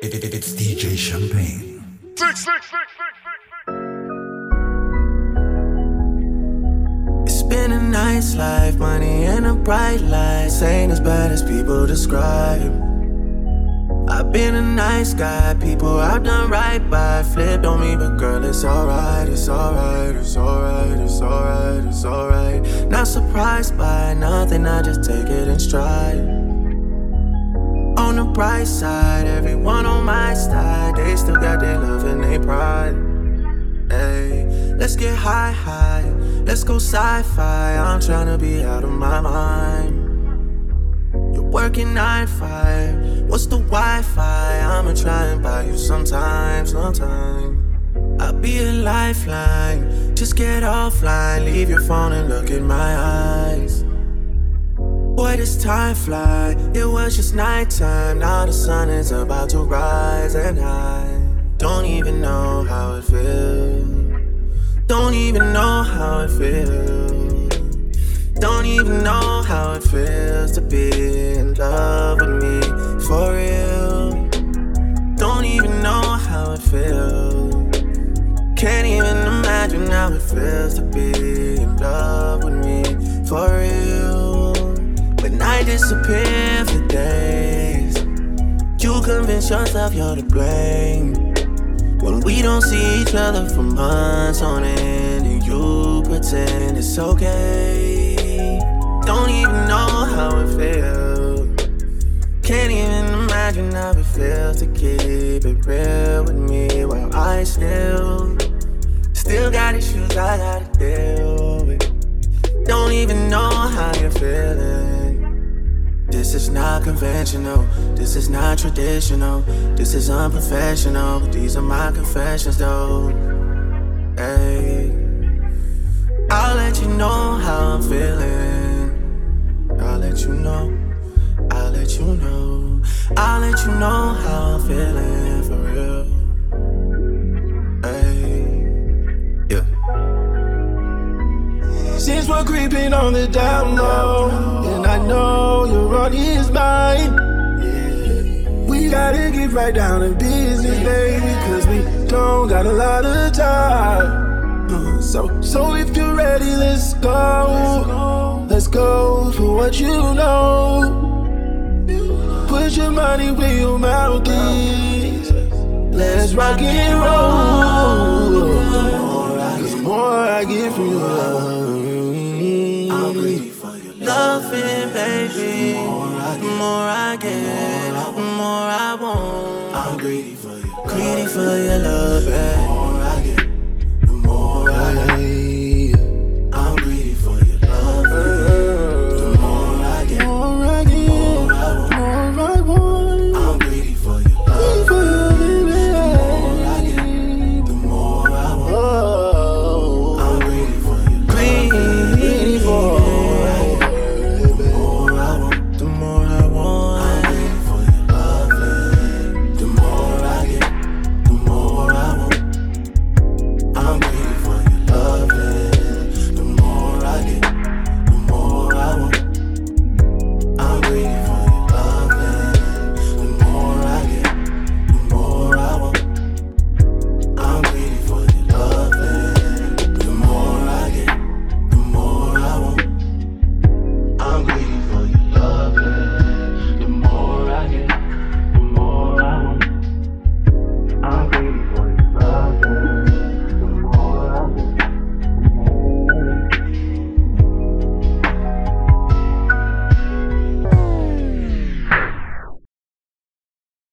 It's DJ Champagne. It's been a nice life, money and a bright light. Ain't as bad as people describe. I've been a nice guy, people I've done right by. Flipped on me, but girl, it's alright, it's alright, it's alright, it's alright, it's alright. Not surprised by nothing, I just take it in stride. On the bright side, everyone on my side, they still got their love and their pride. Hey, let's get high, high, let's go sci-fi. I'm tryna be out of my mind. You're working 9-5, what's the Wi-Fi? I'ma try and buy you sometime. I'll be a lifeline, just get offline. Leave your phone and look in my eyes. Boy, this time fly, it was just nighttime. Now the sun is about to rise, and I don't even know how it feels. Don't even know how it feels. Don't even know how it feels to be in love with me, for real. Don't even know how it feels. Can't even imagine how it feels to be in love with me, for real. When I disappear for days, you convince yourself you're to blame. When we don't see each other for months on end, and you pretend it's okay. Don't even know how it feels. Can't even imagine how it feels to keep it real with me, while I still got issues I gotta deal with. Don't even know how you're feeling. This is not conventional, this is not traditional, this is unprofessional, but these are my confessions though. Hey, I'll let you know how I'm feeling. I'll let you know, I'll let you know, I'll let you know how I'm feeling for real. Hey, yeah. Since we're creeping on the down low, and I know you're on his mind, we gotta get right down to business, baby, cause we don't got a lot of time. So if you're ready, let's go. Let's go for what you know. Put your money where your mouth is. Let's rock and roll. The more I get from your love, I'm greedy for your loving, baby. The more I get, the more I want. I'm greedy for your love, baby.